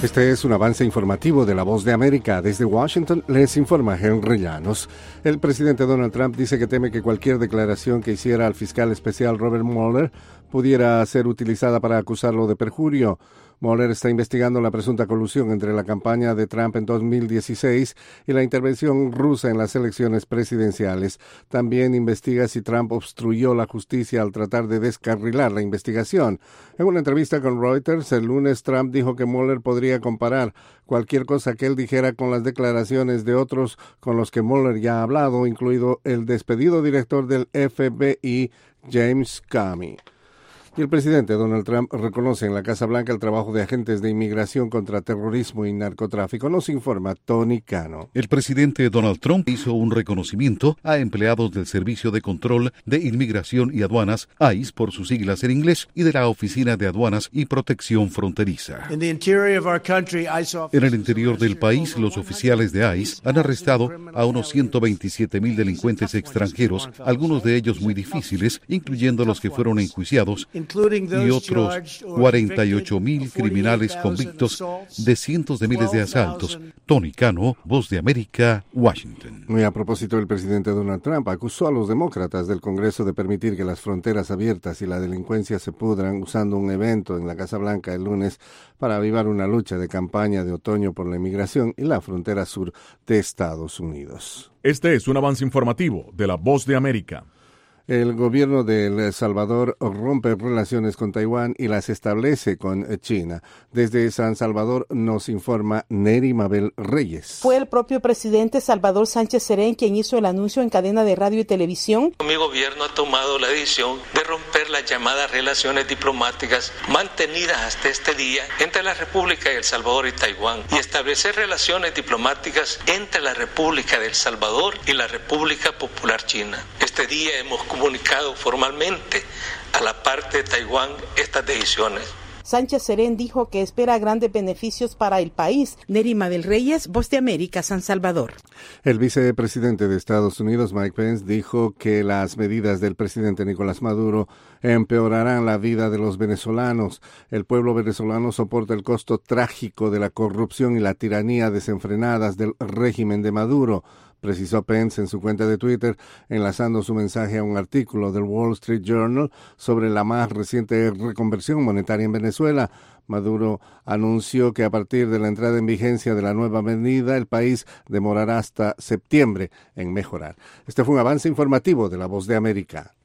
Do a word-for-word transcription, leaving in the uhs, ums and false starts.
Este es un avance informativo de La Voz de América. Desde Washington les informa Henry Llanos. El presidente Donald Trump dice que teme que cualquier declaración que hiciera al fiscal especial Robert Mueller pudiera ser utilizada para acusarlo de perjurio. Mueller está investigando la presunta colusión entre la campaña de Trump en dos mil dieciséis y la intervención rusa en las elecciones presidenciales. También investiga si Trump obstruyó la justicia al tratar de descarrilar la investigación. En una entrevista con Reuters, el lunes Trump dijo que Mueller podría comparar cualquier cosa que él dijera con las declaraciones de otros con los que Mueller ya ha hablado, incluido el despedido director del F B I, James Comey. Y el presidente Donald Trump reconoce en la Casa Blanca el trabajo de agentes de inmigración contra terrorismo y narcotráfico. Nos informa Tony Cano. El presidente Donald Trump hizo un reconocimiento a empleados del Servicio de Control de Inmigración y Aduanas, I C E por sus siglas en inglés, y de la Oficina de Aduanas y Protección Fronteriza. En el interior del país, los oficiales de I C E han arrestado a unos ciento veintisiete mil delincuentes extranjeros, algunos de ellos muy difíciles, incluyendo los que fueron enjuiciados, y otros cuarenta y ocho mil criminales convictos de cientos de miles de asaltos. Tony Cano, Voz de América, Washington. Muy a propósito, el presidente Donald Trump acusó a los demócratas del Congreso de permitir que las fronteras abiertas y la delincuencia se pudran usando un evento en la Casa Blanca el lunes para avivar una lucha de campaña de otoño por la inmigración y la frontera sur de Estados Unidos. Este es un avance informativo de la Voz de América. El gobierno de El Salvador rompe relaciones con Taiwán y las establece con China. Desde San Salvador nos informa Neri Mabel Reyes. Fue el propio presidente Salvador Sánchez Serén quien hizo el anuncio en cadena de radio y televisión. Mi gobierno ha tomado la decisión de romper las llamadas relaciones diplomáticas mantenidas hasta este día entre la República de El Salvador y Taiwán y establecer relaciones diplomáticas entre la República de El Salvador y la República Popular China. Este día hemos comunicado formalmente a la parte de Taiwán estas decisiones. Sánchez Serén dijo que espera grandes beneficios para el país. Neri Mabel Reyes, Voz de América, San Salvador. El vicepresidente de Estados Unidos, Mike Pence, dijo que las medidas del presidente Nicolás Maduro empeorarán la vida de los venezolanos. El pueblo venezolano soporta el costo trágico de la corrupción y la tiranía desenfrenadas del régimen de Maduro, precisó Pence en su cuenta de Twitter, enlazando su mensaje a un artículo del Wall Street Journal sobre la más reciente reconversión monetaria en Venezuela. Maduro anunció que a partir de la entrada en vigencia de la nueva medida, el país demorará hasta septiembre en mejorar. Este fue un avance informativo de La Voz de América.